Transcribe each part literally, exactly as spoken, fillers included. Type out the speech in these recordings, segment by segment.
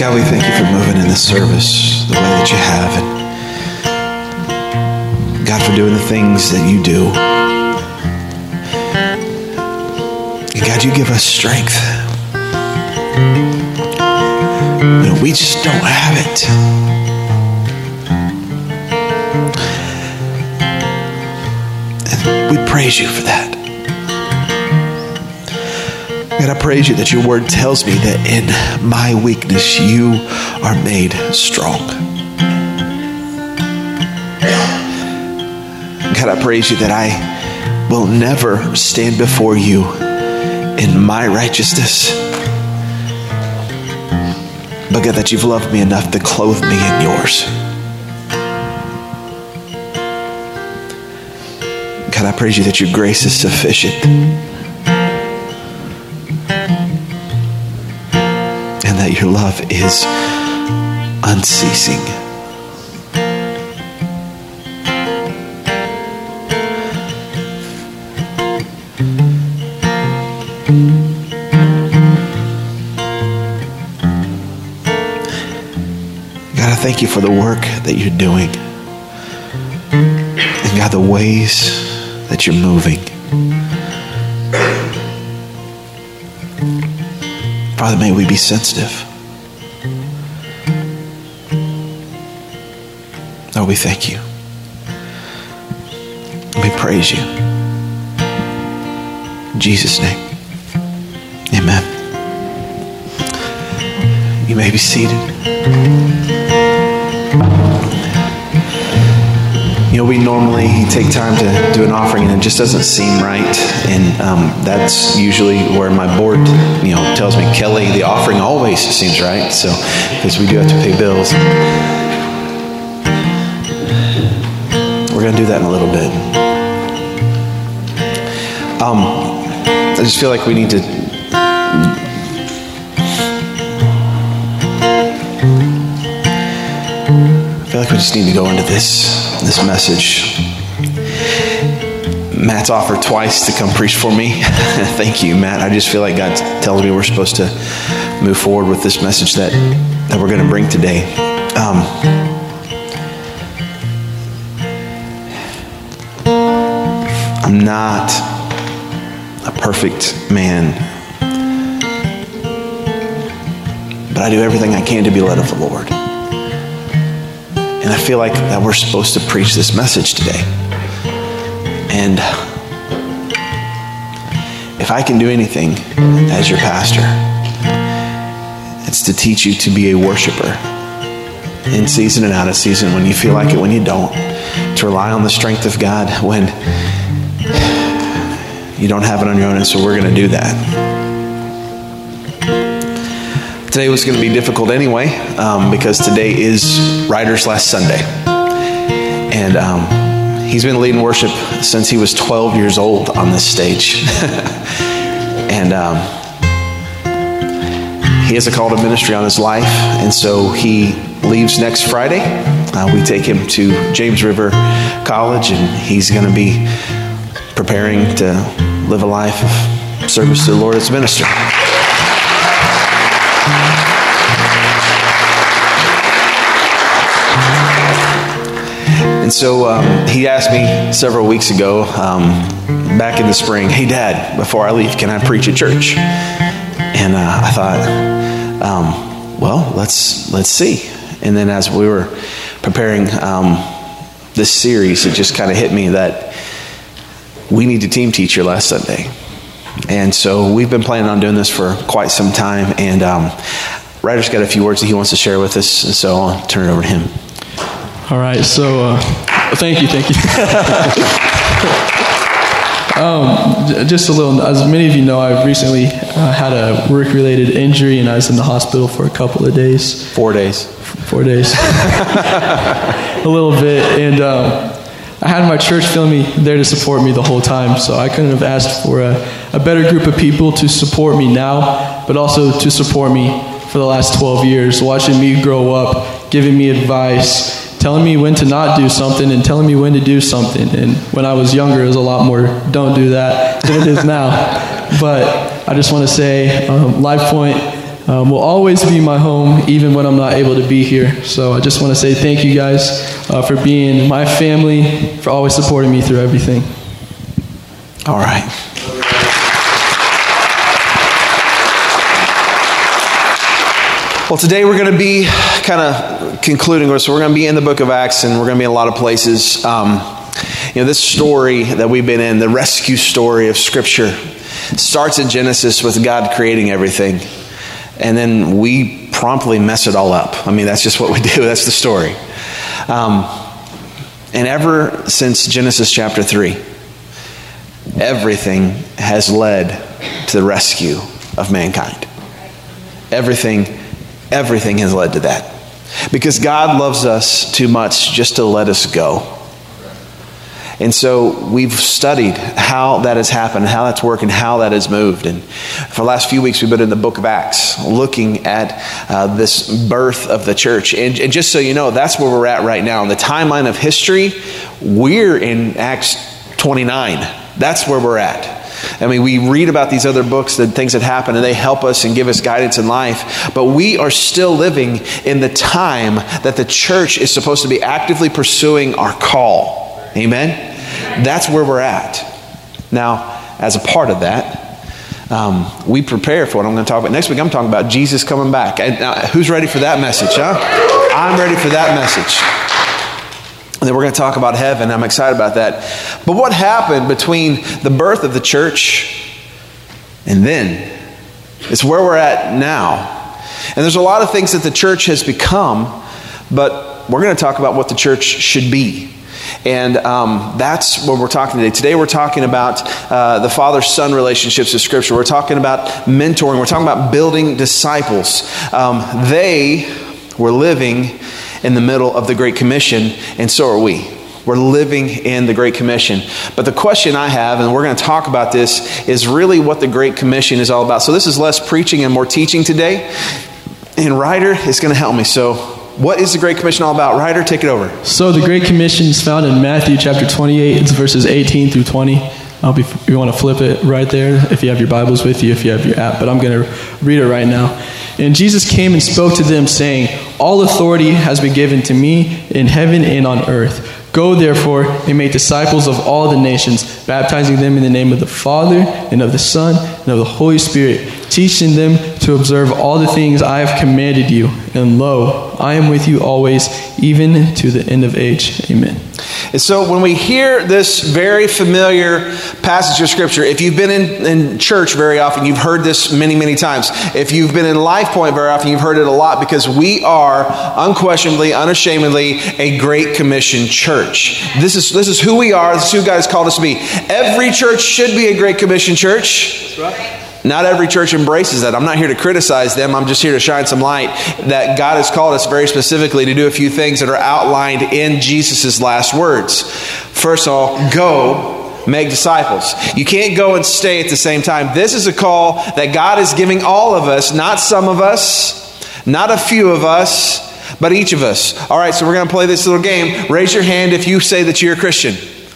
God, we thank you for moving in this service the way that you have. And God, for doing the things that you do. And God, you give us strength. And we just don't have it. And we praise you for that. God, I praise you that your word tells me that in my weakness, you are made strong. God, I praise you that I will never stand before you in my righteousness. But God, that you've loved me enough to clothe me in yours. God, I praise you that your grace is sufficient. And that your love is unceasing. God, I thank you for the work that you're doing. And God, the ways that you're moving. Father, may we be sensitive. Lord, we thank you. We praise you. In Jesus' name, amen. You may be seated. You know, we normally take time to do an offering and it just doesn't seem right. And um, that's usually where my board, you know, tells me, Kelly, the offering always seems right. So, because we do have to pay bills. We're going to do that in a little bit. Um, I just feel like we need to I feel like we just need to go into this this message. Matt's offered twice to come preach for me. Thank you, Matt. I just feel like God tells me we're supposed to move forward with this message that, that we're going to bring today. Um, I'm not a perfect man, but I do everything I can to be led of the Lord. And I feel like that we're supposed to preach this message today. And if I can do anything as your pastor, it's to teach you to be a worshiper in season and out of season, when you feel like it, when you don't, to rely on the strength of God when you don't have it on your own. And so we're going to do that. Today was going to be difficult anyway, um, because today is Writer's Last Sunday. And um, he's been leading worship since he was twelve years old on this stage. And um, he has a call to ministry on his life. And so he leaves next Friday. Uh, we take him to James River College, and he's going to be preparing to live a life of service to the Lord as a minister. And so um, he asked me several weeks ago, um, back in the spring, hey, Dad, before I leave, can I preach at church? And uh, I thought, um, well, let's let's see. And then as we were preparing um, this series, it just kind of hit me that we need a team teacher last Sunday. And so we've been planning on doing this for quite some time. And um, Ryder's got a few words that he wants to share with us. And so I'll turn it over to him. All right. So uh, thank you. Thank you. um, just a little, as many of you know, I've recently uh, had a work-related injury, and I was in the hospital for a couple of days. Four days. Four days. A little bit. And um, I had my church feeling me there to support me the whole time, so I couldn't have asked for a, a better group of people to support me now, but also to support me for the last twelve years, watching me grow up, giving me advice, telling me when to not do something and telling me when to do something. And when I was younger, it was a lot more don't do that than it is now. But I just want to say, um, LifePoint, um, will always be my home, even when I'm not able to be here. So I just want to say thank you guys uh, for being my family, for always supporting me through everything. All right. Well, today we're going to be kind of concluding, so we're going to be in the book of Acts, and we're going to be in a lot of places. Um, you know, this story that we've been in, the rescue story of Scripture, starts in Genesis with God creating everything, and then we promptly mess it all up. I mean, that's just what we do. That's the story. Um, and ever since Genesis chapter three, everything has led to the rescue of mankind. Everything Everything has led to that. Because God loves us too much just to let us go. And so we've studied how that has happened, how that's worked, and how that has moved. And for the last few weeks, we've been in the book of Acts, looking at uh, this birth of the church. And, and just so you know, that's where we're at right now. In the timeline of history, we're in Acts twenty-nine. That's where we're at. I mean, we read about these other books, the things that happen, and they help us and give us guidance in life. But we are still living in the time that the church is supposed to be actively pursuing our call. Amen? That's where we're at. Now, as a part of that, um, we prepare for what I'm going to talk about. Next week, I'm talking about Jesus coming back. And now, who's ready for that message, huh? I'm ready for that message. And then we're going to talk about heaven. I'm excited about that. But what happened between the birth of the church and then? It's where we're at now. And there's a lot of things that the church has become, but we're going to talk about what the church should be. And um, that's what we're talking today. Today we're talking about uh, the father-son relationships of Scripture. We're talking about mentoring. We're talking about building disciples. Um, they were living in the middle of the Great Commission, and so are we. We're living in the Great Commission. But the question I have, and we're going to talk about this, is really what the Great Commission is all about. So this is less preaching and more teaching today. And Ryder is going to help me. So what is the Great Commission all about? Ryder, take it over. So the Great Commission is found in Matthew chapter twenty-eight. It's verses eighteen through twenty. I'll be, you want to flip it right there if you have your Bibles with you, if you have your app. But I'm going to read it right now. And Jesus came and spoke to them, saying, "All authority has been given to me in heaven and on earth. Go, therefore, and make disciples of all the nations, baptizing them in the name of the Father, and of the Son, and of the Holy Spirit, teaching them to observe all the things I have commanded you. And lo, I am with you always, even to the end of age." Amen. And so when we hear this very familiar passage of Scripture, if you've been in, in church very often, you've heard this many, many times. If you've been in Life Point very often, you've heard it a lot, because we are unquestionably, unashamedly a Great Commission church. This is, this is who we are. This is who God has called us to be. Every church should be a Great Commission church. That's right. Not every church embraces that. I'm not here to criticize them. I'm just here to shine some light that God has called us very specifically to do a few things that are outlined in Jesus' last words. First of all, go make disciples. You can't go and stay at the same time. This is a call that God is giving all of us, not some of us, not a few of us, but each of us. All right, so we're going to play this little game. Raise your hand if you say that you're a Christian.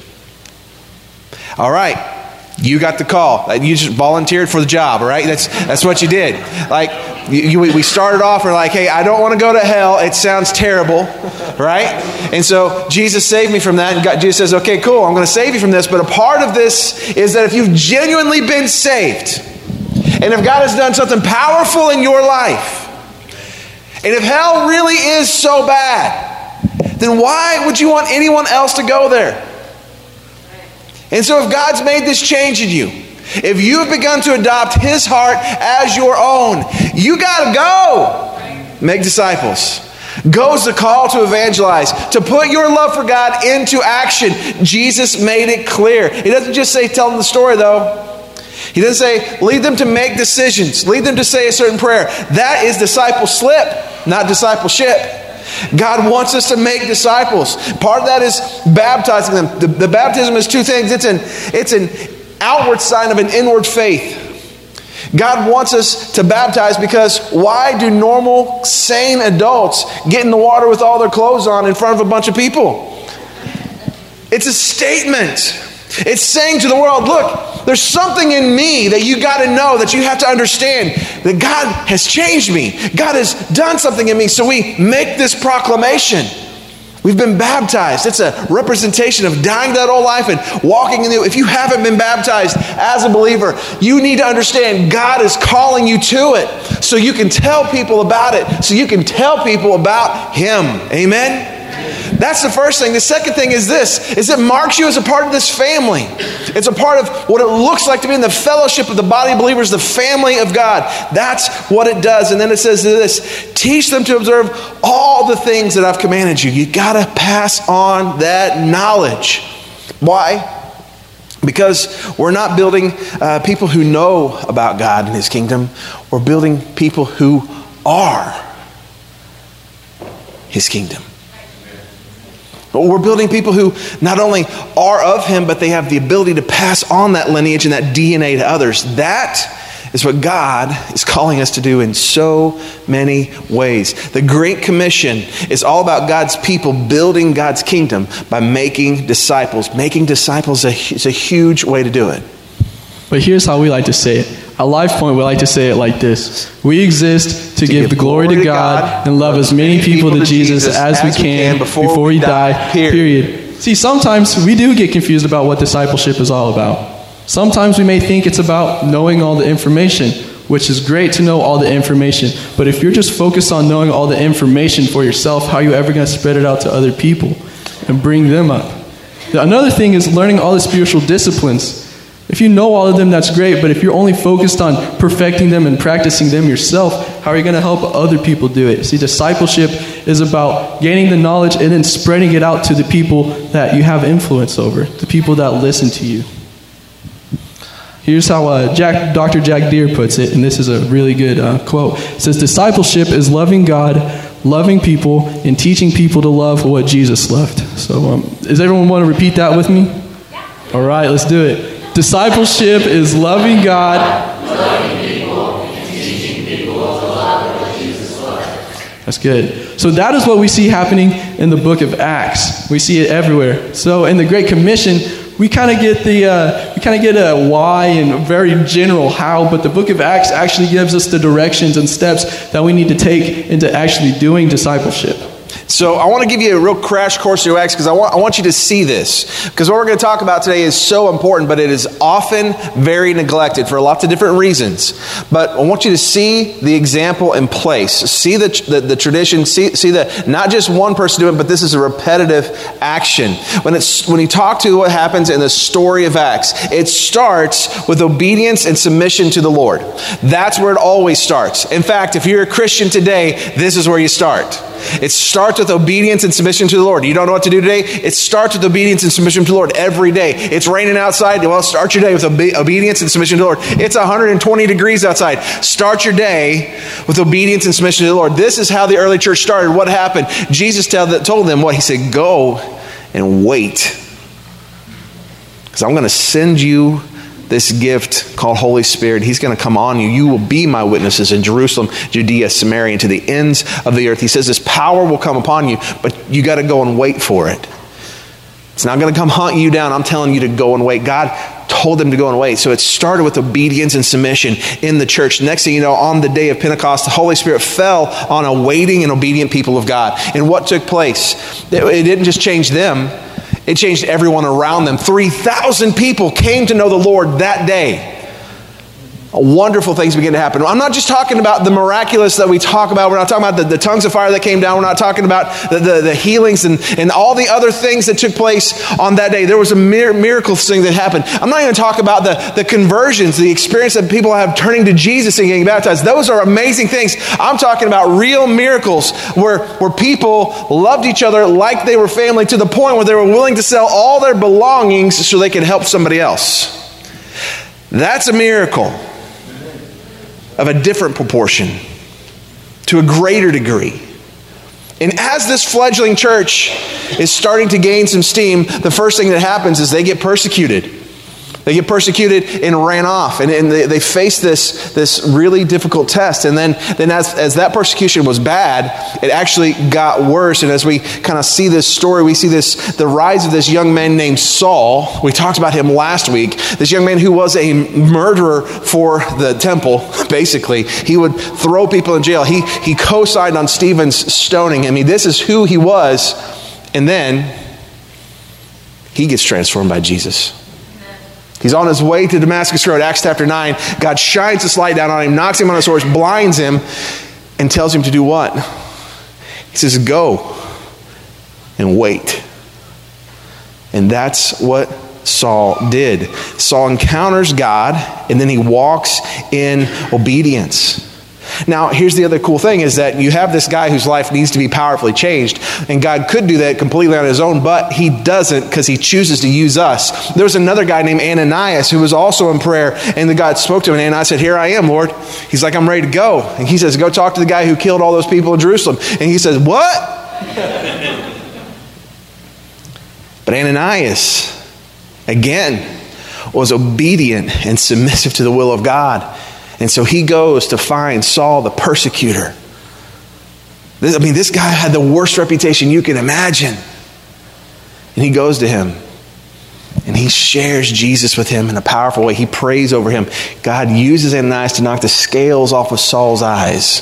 All right. You got the call. You just volunteered for the job, all right? That's that's what you did. Like, you, we started off, we're like, hey, I don't want to go to hell. It sounds terrible, right? And so Jesus saved me from that. And God, Jesus says, okay, cool, I'm going to save you from this. But a part of this is that if you've genuinely been saved, and if God has done something powerful in your life, and if hell really is so bad, then why would you want anyone else to go there? And so if God's made this change in you, if you have begun to adopt His heart as your own, you got to go make disciples. Go is the call to evangelize, to put your love for God into action. Jesus made it clear. He doesn't just say tell them the story, though. He doesn't say lead them to make decisions, lead them to say a certain prayer. That is discipleship, not discipleship. God wants us to make disciples. Part of that is baptizing them. The, the baptism is two things. It's an, it's an outward sign of an inward faith. God wants us to baptize because why do normal, sane adults get in the water with all their clothes on in front of a bunch of people? It's a statement. It's saying to the world, look, there's something in me that you got to know, that you have to understand, that God has changed me. God has done something in me. So we make this proclamation. We've been baptized. It's a representation of dying to that old life and walking in the new. If you haven't been baptized as a believer, you need to understand God is calling you to it so you can tell people about it, so you can tell people about Him. Amen? That's the first thing. The second thing is this, is it marks you as a part of this family. It's a part of what it looks like to be in the fellowship of the body of believers, the family of God. That's what it does. And then it says this, teach them to observe all the things that I've commanded you. You got to pass on that knowledge. Why? Because we're not building uh, people who know about God and His kingdom. We're building people who are His kingdom. We're building people who not only are of Him, but they have the ability to pass on that lineage and that D N A to others. That is what God is calling us to do in so many ways. The Great Commission is all about God's people building God's kingdom by making disciples. Making disciples is a huge way to do it. But here's how we like to say it. At LifePoint, we like to say it like this. We exist to, to give, give the glory, glory to God, God and love as many people, people to Jesus, Jesus as, as we can before, before we die, die period. period. See, sometimes we do get confused about what discipleship is all about. Sometimes we may think it's about knowing all the information, which is great to know all the information. But if you're just focused on knowing all the information for yourself, how are you ever going to spread it out to other people and bring them up? Another thing is learning all the spiritual disciplines. If you know all of them, that's great, but if you're only focused on perfecting them and practicing them yourself, how are you going to help other people do it? See, discipleship is about gaining the knowledge and then spreading it out to the people that you have influence over, the people that listen to you. Here's how uh, Jack, Doctor Jack Deere puts it, and this is a really good uh, quote. It says, discipleship is loving God, loving people, and teaching people to love what Jesus loved. So um, does everyone want to repeat that with me? Yeah. All right, let's do it. Discipleship is loving God, loving people, and teaching people to love what Jesus loved. That's good. So that is what we see happening in the book of Acts. We see it everywhere. So in the Great Commission, we kind of get the uh, we kind of get a why and very general how, but the book of Acts actually gives us the directions and steps that we need to take into actually doing discipleship. So I want to give you a real crash course through Acts because I want, I want you to see this. Because what we're going to talk about today is so important, but it is often very neglected for lots of different reasons. But I want you to see the example in place. See the, the, the tradition. See, see that not just one person doing it, but this is a repetitive action. When, it's, when you talk to what happens in the story of Acts, it starts with obedience and submission to the Lord. That's where it always starts. In fact, if you're a Christian today, this is where you start. It starts with obedience and submission to the Lord. You don't know what to do today? It starts with obedience and submission to the Lord every day. It's raining outside. Well, start your day with obe- obedience and submission to the Lord. It's one hundred twenty degrees outside. Start your day with obedience and submission to the Lord. This is how the early church started. What happened? Jesus tell, told them what? He said, go and wait. Because I'm going to send you this gift called Holy Spirit. He's going to come on you. You will be my witnesses in Jerusalem, Judea, Samaria, and to the ends of the earth. He says this power will come upon you, but you got to go and wait for it. It's not going to come hunt you down. I'm telling you to go and wait. God told them to go and wait. So it started with obedience and submission in the church. Next thing you know, on the day of Pentecost, the Holy Spirit fell on a waiting and obedient people of God. And what took place? It didn't just change them. It changed everyone around them. three thousand people came to know the Lord that day. Wonderful things begin to happen. I'm not just talking about the miraculous that we talk about. We're not talking about the, the tongues of fire that came down. We're not talking about the, the, the healings and, and all the other things that took place on that day. There was a mir- miracle thing that happened. I'm not even talking about the, the conversions, the experience that people have turning to Jesus and getting baptized. Those are amazing things. I'm talking about real miracles where, where people loved each other like they were family to the point where they were willing to sell all their belongings so they could help somebody else. That's a miracle of a different proportion, to a greater degree. And as this fledgling church is starting to gain some steam, the first thing that happens is they get persecuted. They get persecuted and ran off. And, and they, they faced this, this really difficult test. And then, then as, as that persecution was bad, it actually got worse. And as we kind of see this story, we see this the rise of this young man named Saul. We talked about him last week. This young man who was a murderer for the temple, basically. He would throw people in jail. He, he co-signed on Stephen's stoning. I mean, this is who he was. And then he gets transformed by Jesus. He's on his way to Damascus Road, Acts chapter nine. God shines this light down on him, knocks him on his horse, blinds him, and tells him to do what? He says, go and wait. And that's what Saul did. Saul encounters God, and then he walks in obedience. Now, here's the other cool thing is that you have this guy whose life needs to be powerfully changed, and God could do that completely on his own, but he doesn't because he chooses to use us. There was another guy named Ananias who was also in prayer, and the God spoke to him, and Ananias said, here I am, Lord. He's like, I'm ready to go. And he says, go talk to the guy who killed all those people in Jerusalem. And he says, what? But Ananias, again, was obedient and submissive to the will of God. And so he goes to find Saul the persecutor. This, I mean, this guy had the worst reputation you can imagine. And he goes to him. And he shares Jesus with him in a powerful way. He prays over him. God uses Ananias to knock the scales off of Saul's eyes.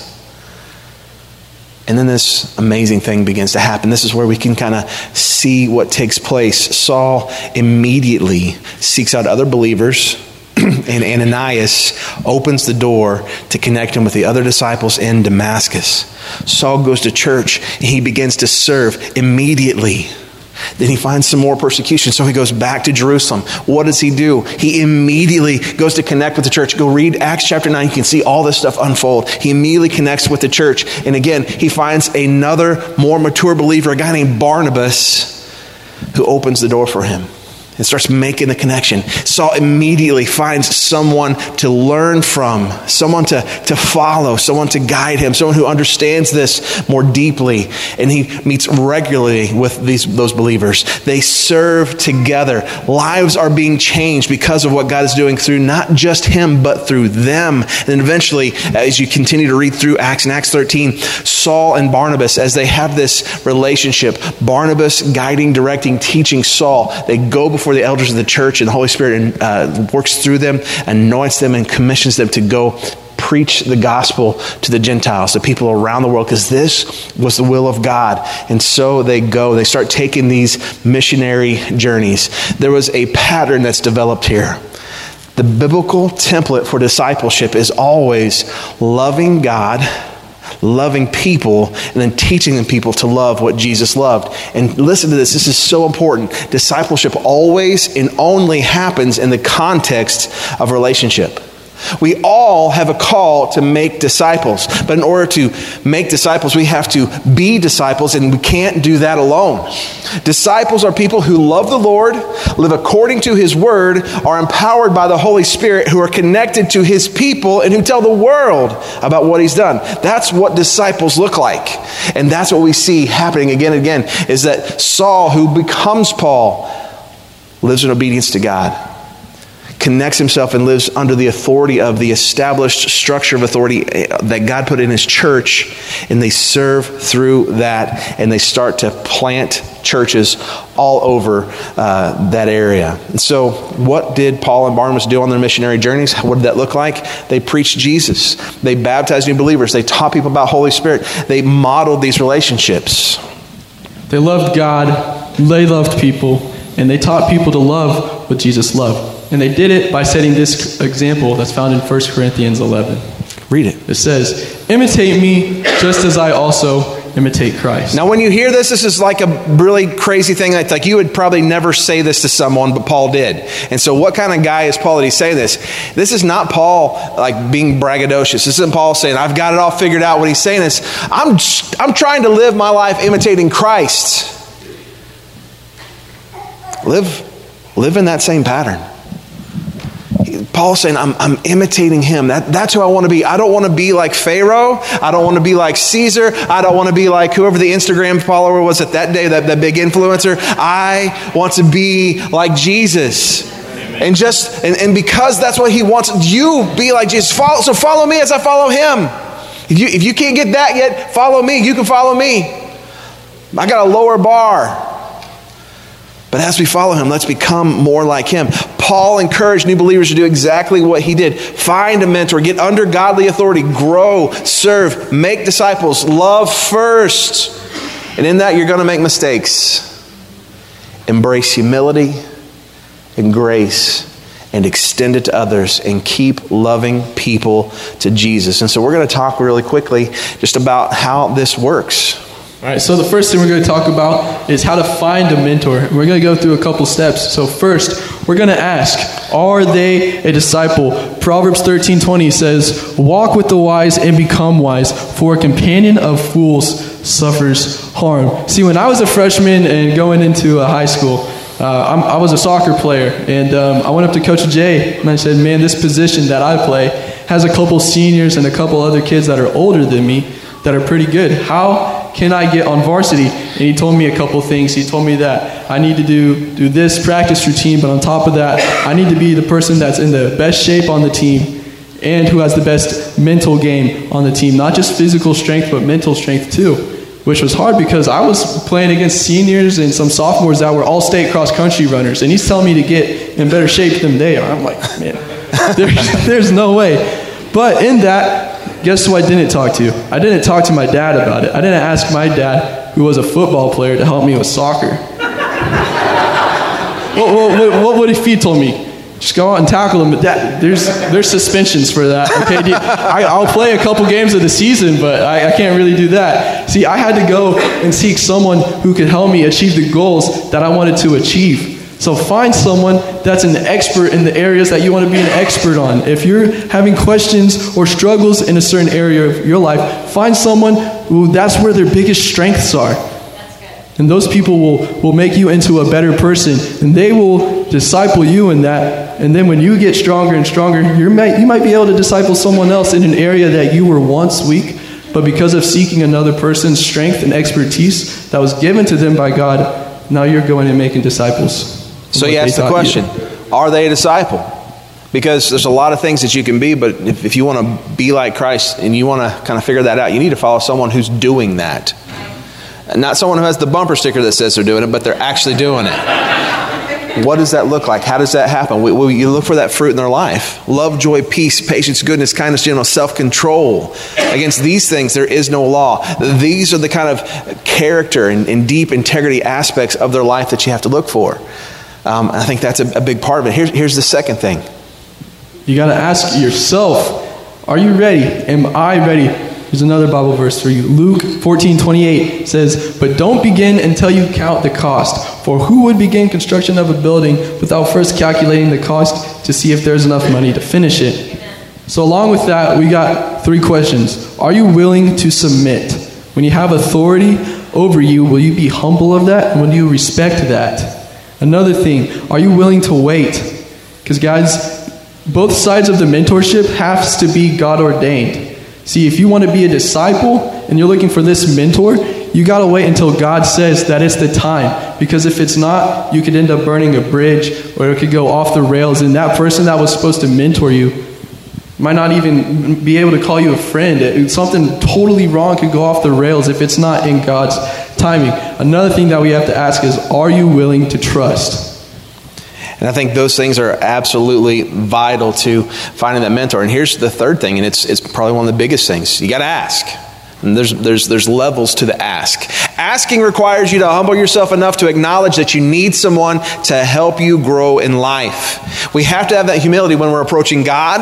And then this amazing thing begins to happen. This is where we can kind of see what takes place. Saul immediately seeks out other believers. And Ananias opens the door to connect him with the other disciples in Damascus. Saul goes to church and he begins to serve immediately. Then he finds some more persecution, so he goes back to Jerusalem. What does he do? He immediately goes to connect with the church. Go read Acts chapter nine. You can see all this stuff unfold. He immediately connects with the church. And again, he finds another more mature believer, a guy named Barnabas, who opens the door for him and starts making the connection. Saul immediately finds someone to learn from, someone to, to follow, someone to guide him, someone who understands this more deeply. And he meets regularly with these those believers. They serve together. Lives are being changed because of what God is doing through not just him, but through them. And then eventually, as you continue to read through Acts and Acts thirteen, Saul and Barnabas, as they have this relationship, Barnabas guiding, directing, teaching Saul, they go before for the elders of the church, and the Holy Spirit uh, works through them, anoints them, and commissions them to go preach the gospel to the Gentiles, the people around the world, because this was the will of God. And so they go. They start taking these missionary journeys. There was a pattern that's developed here. The biblical template for discipleship is always loving God, loving people, and then teaching them people to love what Jesus loved. And listen to this. This is so important. Discipleship always and only happens in the context of relationship. We all have a call to make disciples. But in order to make disciples, we have to be disciples, and we can't do that alone. Disciples are people who love the Lord, live according to his word, are empowered by the Holy Spirit, who are connected to his people, and who tell the world about what he's done. That's what disciples look like. And that's what we see happening again and again, is that Saul, who becomes Paul, lives in obedience to God, connects himself and lives under the authority of the established structure of authority that God put in his church, and they serve through that, and they start to plant churches all over uh, that area. And so what did Paul and Barnabas do on their missionary journeys? What did that look like? They preached Jesus. They baptized new believers. They taught people about Holy Spirit. They modeled these relationships. They loved God, they loved people, and they taught people to love what Jesus loved. And they did it by setting this example that's found in First Corinthians eleven. Read it. It says, imitate me just as I also imitate Christ. Now, when you hear this, this is like a really crazy thing. Like, like you would probably never say this to someone, but Paul did. And so what kind of guy is Paul that he say this? This is not Paul like being braggadocious. This isn't Paul saying, I've got it all figured out. What he's saying is, I'm, I'm trying to live my life imitating Christ. Live, live in that same pattern. Paul's saying, I'm, I'm imitating him. That, that's who I want to be. I don't want to be like Pharaoh. I don't want to be like Caesar. I don't want to be like whoever the Instagram follower was at that day, that, that big influencer. I want to be like Jesus. And just and, and because that's what he wants, you be like Jesus. Follow, so follow me as I follow him. If you if you can't get that yet, follow me. You can follow me. I got a lower bar. But as we follow him, let's become more like him. Paul encouraged new believers to do exactly what he did. Find a mentor, get under godly authority, grow, serve, make disciples, love first. And in that, you're going to make mistakes. Embrace humility and grace and extend it to others and keep loving people to Jesus. And so we're going to talk really quickly just about how this works. All right, so the first thing we're going to talk about is how to find a mentor. We're going to go through a couple steps. So first, we're going to ask, are they a disciple? Proverbs thirteen twenty says, walk with the wise and become wise, for a companion of fools suffers harm. See, when I was a freshman and going into a high school, uh, I'm, I was a soccer player, and um, I went up to Coach Jay, and I said, man, this position that I play has a couple seniors and a couple other kids that are older than me that are pretty good. How can I get on varsity? And he told me a couple things. He told me that I need to do, do this practice routine, but on top of that, I need to be the person that's in the best shape on the team and who has the best mental game on the team. Not just physical strength, but mental strength too, which was hard because I was playing against seniors and some sophomores that were all-state cross-country runners, and he's telling me to get in better shape than they are. I'm like, man, there's, there's no way. But in that, guess who I didn't talk to? I didn't talk to my dad about it. I didn't ask my dad, who was a football player, to help me with soccer. what, what, what would if he told me? Just go out and tackle him. But that, there's there's suspensions for that. Okay, I, I'll play a couple games of the season, but I, I can't really do that. See, I had to go and seek someone who could help me achieve the goals that I wanted to achieve. So find someone that's an expert in the areas that you want to be an expert on. If you're having questions or struggles in a certain area of your life, find someone who that's where their biggest strengths are. That's good. And those people will, will make you into a better person, and they will disciple you in that. And then when you get stronger and stronger, you might, you might be able to disciple someone else in an area that you were once weak, but because of seeking another person's strength and expertise that was given to them by God, now you're going and making disciples. So you ask the question, are they a disciple? Because there's a lot of things that you can be, but if, if you want to be like Christ and you want to kind of figure that out, you need to follow someone who's doing that. And not someone who has the bumper sticker that says they're doing it, but they're actually doing it. What does that look like? How does that happen? We, we, you look for that fruit in their life. Love, joy, peace, patience, goodness, kindness, gentleness, self-control. Against these things, there is no law. These are the kind of character and, and deep integrity aspects of their life that you have to look for. Um, I think that's a, a big part of it. Here's, here's the second thing. You got to ask yourself, are you ready? Am I ready? Here's another Bible verse for you. Luke fourteen twenty-eight says, but don't begin until you count the cost. For who would begin construction of a building without first calculating the cost to see if there's enough money to finish it? So along with that, we got three questions. Are you willing to submit? When you have authority over you, will you be humble of that? And will you respect that? Another thing, are you willing to wait? Because guys, both sides of the mentorship has to be God ordained. See, if you want to be a disciple and you're looking for this mentor, you got to wait until God says that it's the time. Because if it's not, you could end up burning a bridge, or it could go off the rails, and that person that was supposed to mentor you might not even be able to call you a friend. Something totally wrong could go off the rails if it's not in God's timing. Another thing that we have to ask is, are you willing to trust? And I think those things are absolutely vital to finding that mentor. And here's the third thing, and it's it's probably one of the biggest things. You got to ask. And there's there's there's levels to the ask. Asking requires you to humble yourself enough to acknowledge that you need someone to help you grow in life. We have to have that humility when we're approaching God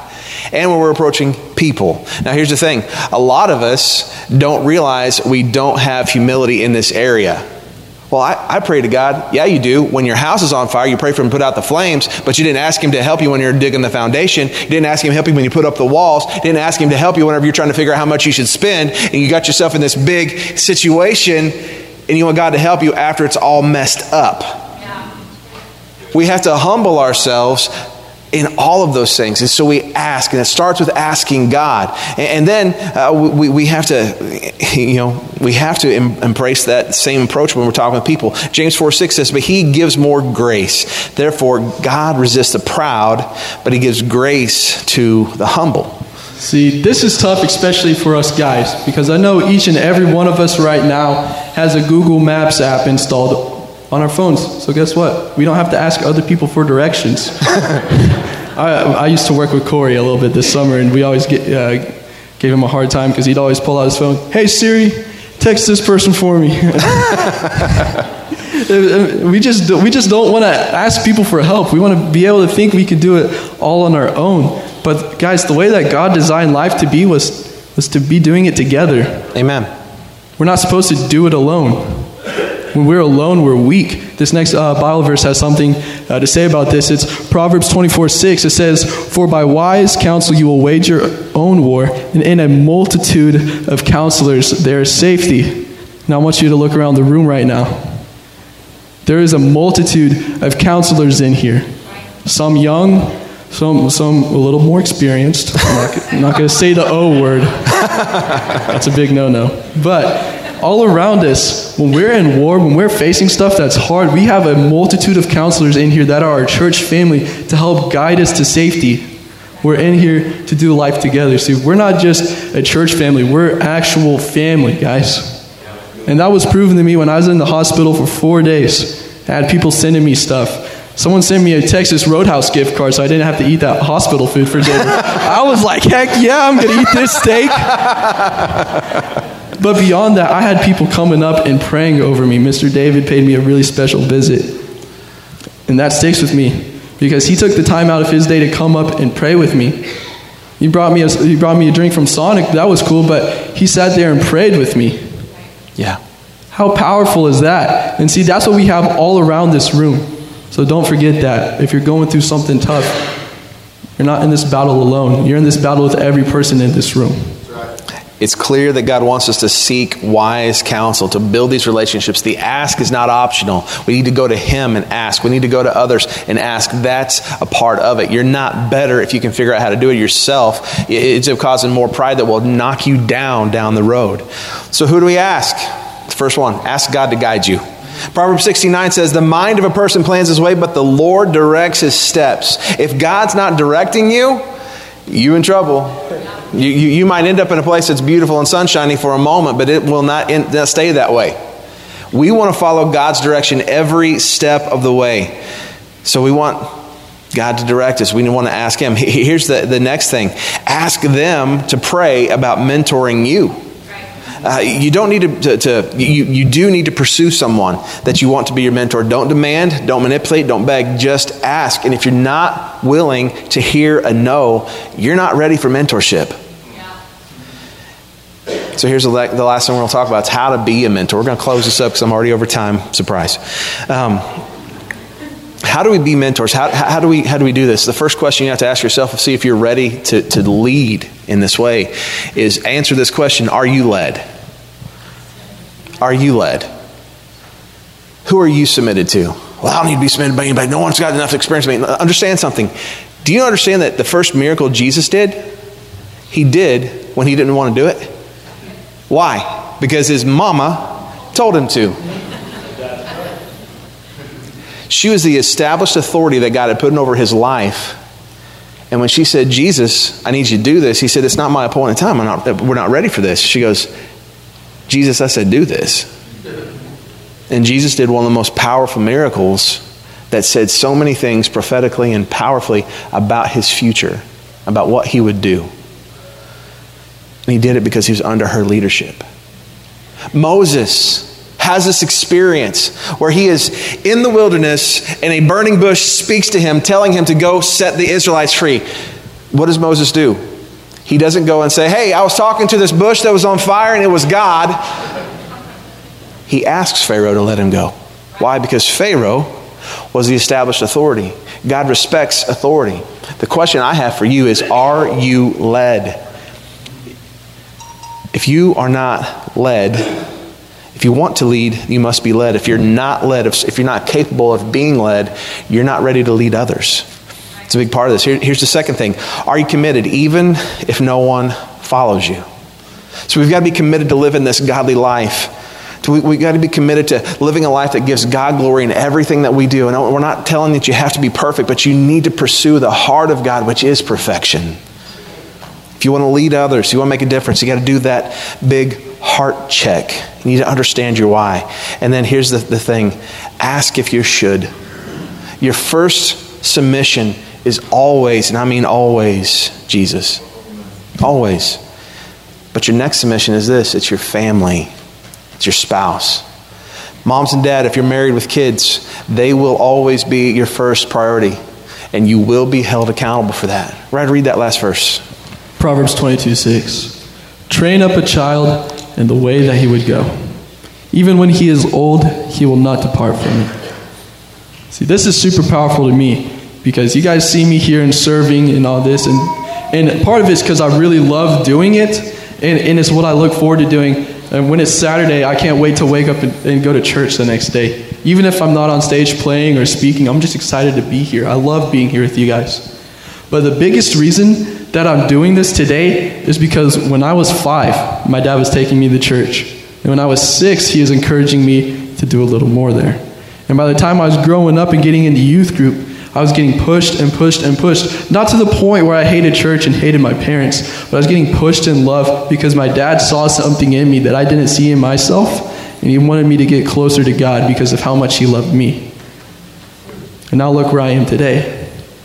and when we're approaching people. Now here's the thing. A lot of us don't realize we don't have humility in this area. Well, I, I pray to God. Yeah, you do. When your house is on fire, you pray for him to put out the flames, but you didn't ask him to help you when you're digging the foundation. You didn't ask him to help you when you put up the walls. You didn't ask him to help you whenever you're trying to figure out how much you should spend, and you got yourself in this big situation, and you want God to help you after it's all messed up. Yeah. We have to humble ourselves in all of those things. And so we ask, and it starts with asking God. And, and then uh, we, we have to, you know, we have to em- embrace that same approach when we're talking with people. James four six says, but he gives more grace. Therefore, God resists the proud, but he gives grace to the humble. See, this is tough, especially for us guys, because I know each and every one of us right now has a Google Maps app installed on our phones. So guess what? We don't have to ask other people for directions. I, I used to work with Corey a little bit this summer, and we always get, uh, gave him a hard time because he'd always pull out his phone. Hey, Siri, text this person for me. we just we just don't want to ask people for help. We want to be able to think we could do it all on our own. But guys, the way that God designed life to be was was to be doing it together. Amen. We're not supposed to do it alone. When we're alone, we're weak. This next uh, Bible verse has something uh, to say about this. It's Proverbs twenty-four six. It says, for by wise counsel you will wage your own war, and in a multitude of counselors there is safety. Now I want you to look around the room right now. There is a multitude of counselors in here. Some young, some some a little more experienced. I'm not, I'm not going to say the O word. That's a big no-no. But all around us, when we're in war, when we're facing stuff that's hard, we have a multitude of counselors in here that are our church family to help guide us to safety. We're in here to do life together. See, we're not just a church family. We're actual family, guys. And that was proven to me when I was in the hospital for four days. I had people sending me stuff. Someone sent me a Texas Roadhouse gift card so I didn't have to eat that hospital food for dinner. I was like, heck yeah, I'm going to eat this steak. But beyond that, I had people coming up and praying over me. Mister David paid me a really special visit. And that sticks with me because he took the time out of his day to come up and pray with me. He brought me a, he brought me a drink from Sonic. That was cool, but he sat there and prayed with me. Yeah. How powerful is that? And see, that's what we have all around this room. So don't forget that. If you're going through something tough, you're not in this battle alone. You're in this battle with every person in this room. It's clear that God wants us to seek wise counsel, to build these relationships. The ask is not optional. We need to go to Him and ask. We need to go to others and ask. That's a part of it. You're not better if you can figure out how to do it yourself. It's causing more pride that will knock you down down the road. So who do we ask? The first one, ask God to guide you. Proverbs sixty-nine says, the mind of a person plans his way, but the Lord directs his steps. If God's not directing you, you in trouble. You, you, you might end up in a place that's beautiful and sunshiny for a moment, but it will not, in, not stay that way. We want to follow God's direction every step of the way. So we want God to direct us. We want to ask Him. Here's the, the next thing. Ask them to pray about mentoring you. Uh, you don't need to, to, to you, you do need to pursue someone that you want to be your mentor. Don't demand, don't manipulate, don't beg, just ask. And if you're not willing to hear a no, you're not ready for mentorship. Yeah. So here's the, the last thing we're going to talk about. It's how to be a mentor. We're going to close this up because I'm already over time. Surprise. Um, how do we be mentors? How, how do we how do we do this? The first question you have to ask yourself to see if you're ready to, to lead in this way is answer this question. Are you led? Are you led? Who are you submitted to? Well, I don't need to be submitted by anybody. No one's got enough experience with me. Understand something. Do you understand that the first miracle Jesus did, He did when He didn't want to do it? Why? Because His mama told Him to. She was the established authority that God had put over His life. And when she said, Jesus, I need you to do this, He said, it's not my appointed time. I'm not, we're not ready for this. She goes, Jesus, I said, do this. And Jesus did one of the most powerful miracles that said so many things prophetically and powerfully about His future, about what He would do. And He did it because He was under her leadership. Moses has this experience where he is in the wilderness and a burning bush speaks to him, telling him to go set the Israelites free. What does Moses do? He doesn't go and say, hey, I was talking to this bush that was on fire and it was God. He asks Pharaoh to let him go. Why? Because Pharaoh was the established authority. God respects authority. The question I have for you is, are you led? If you are not led, if you want to lead, you must be led. If you're not led, if you're not capable of being led, you're not ready to lead others. It's a big part of this. Here, here's the second thing. Are you committed even if no one follows you? So we've got to be committed to living this godly life. We, we've got to be committed to living a life that gives God glory in everything that we do. And we're not telling you that you have to be perfect, but you need to pursue the heart of God, which is perfection. If you want to lead others, you want to make a difference, you got to do that big heart check. You need to understand your why. And then here's the, the thing. Ask if you should. Your first submission is always, and I mean always, Jesus. Always. But your next submission is this. It's your family. It's your spouse. Moms and dad, if you're married with kids, they will always be your first priority. And you will be held accountable for that. Right, read that last verse. Proverbs twenty-two six. Train up a child in the way that he would go. Even when he is old, he will not depart from it. See, this is super powerful to me because you guys see me here and serving and all this. And, and part of it is because I really love doing it. And, and it's what I look forward to doing. And when it's Saturday, I can't wait to wake up and, and go to church the next day. Even if I'm not on stage playing or speaking, I'm just excited to be here. I love being here with you guys. But the biggest reason that I'm doing this today is because when I was five, my dad was taking me to church. And when I was six, he was encouraging me to do a little more there. And by the time I was growing up and getting into youth group, I was getting pushed and pushed and pushed. Not to the point where I hated church and hated my parents, but I was getting pushed in love because my dad saw something in me that I didn't see in myself, and he wanted me to get closer to God because of how much he loved me. And now look where I am today.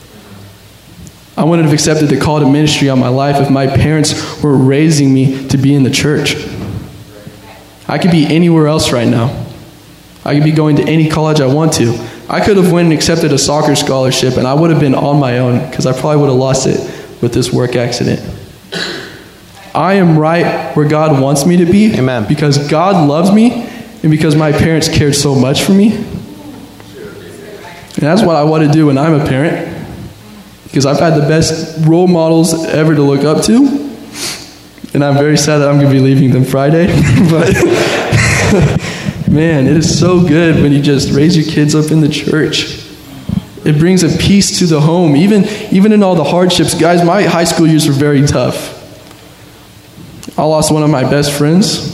I wouldn't have accepted the call to ministry on my life if my parents were raising me to be in the church. I could be anywhere else right now. I could be going to any college I want to. I could have went and accepted a soccer scholarship, and I would have been on my own because I probably would have lost it with this work accident. I am right where God wants me to be. Amen. Because God loves me and because my parents cared so much for me. And that's what I want to do when I'm a parent. Because I've had the best role models ever to look up to. And I'm very sad that I'm going to be leaving them Friday. But man, it is so good when you just raise your kids up in the church. It brings a peace to the home. Even, even in all the hardships. Guys, my high school years were very tough. I lost one of my best friends.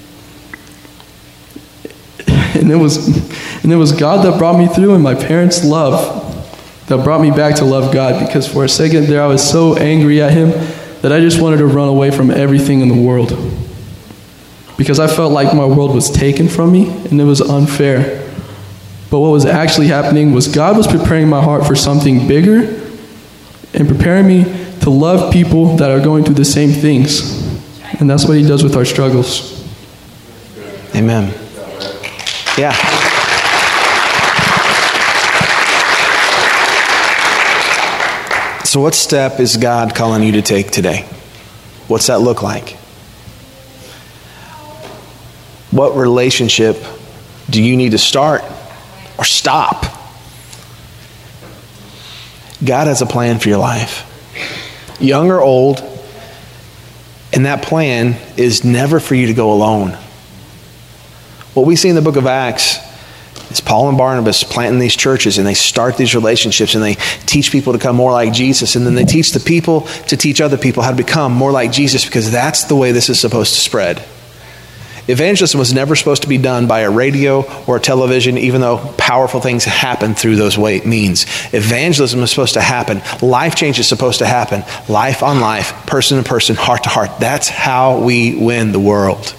And it was, and it was God that brought me through, and my parents' love that brought me back to love God, because for a second there I was so angry at him that I just wanted to run away from everything in the world. Because I felt like my world was taken from me and it was unfair. But what was actually happening was God was preparing my heart for something bigger and preparing me to love people that are going through the same things. And that's what he does with our struggles. Amen. Yeah. So what step is God calling you to take today? What's that look like? What relationship do you need to start or stop? God has a plan for your life. Young or old, and that plan is never for you to go alone. What we see in the book of Acts is Paul and Barnabas planting these churches, and they start these relationships, and they teach people to become more like Jesus, and then they teach the people to teach other people how to become more like Jesus, because that's the way this is supposed to spread. Evangelism was never supposed to be done by a radio or a television, even though powerful things happen through those way, means. Evangelism is supposed to happen. Life change is supposed to happen. Life on life, person to person, heart to heart. That's how we win the world.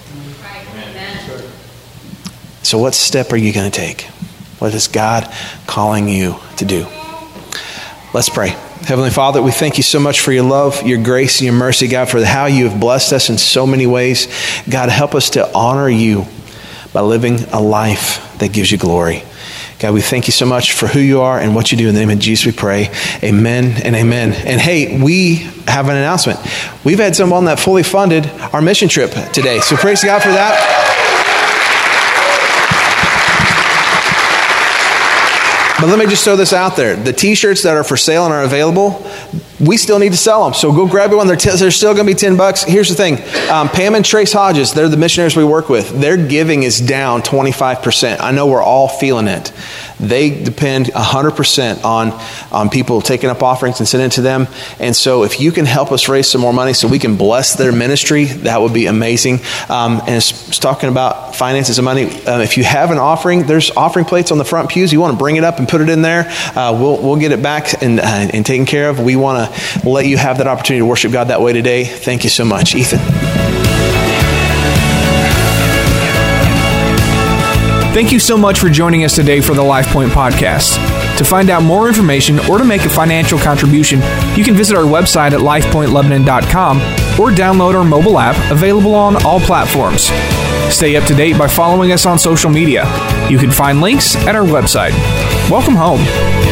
So what step are you going to take? What is God calling you to do? Let's pray. Heavenly Father, we thank you so much for your love, your grace, and your mercy, God, for how you have blessed us in so many ways. God, help us to honor you by living a life that gives you glory. God, we thank you so much for who you are and what you do. In the name of Jesus, we pray. Amen and amen. And hey, we have an announcement. We've had someone that fully funded our mission trip today. So praise God for that. But let me just throw this out there. The t-shirts that are for sale and are available, we still need to sell them. So go grab one. They're, t- they're still going to be ten bucks. Here's the thing. Um, Pam and Trace Hodges, they're the missionaries we work with. Their giving is down twenty-five percent. I know we're all feeling it. They depend one hundred percent on, on people taking up offerings and sending it to them. And so if you can help us raise some more money so we can bless their ministry, that would be amazing. Um, and it's, it's talking about finances and money. Uh, if you have an offering, there's offering plates on the front pews. You want to bring it up and put it in there. Uh, we'll we'll get it back and, uh, and taken care of. We want to let you have that opportunity to worship God that way today. Thank you so much. Ethan. Thank you so much for joining us today for the LifePoint Podcast. To find out more information or to make a financial contribution, you can visit our website at life point lebanon dot com or download our mobile app, available on all platforms. Stay up to date by following us on social media. You can find links at our website. Welcome home.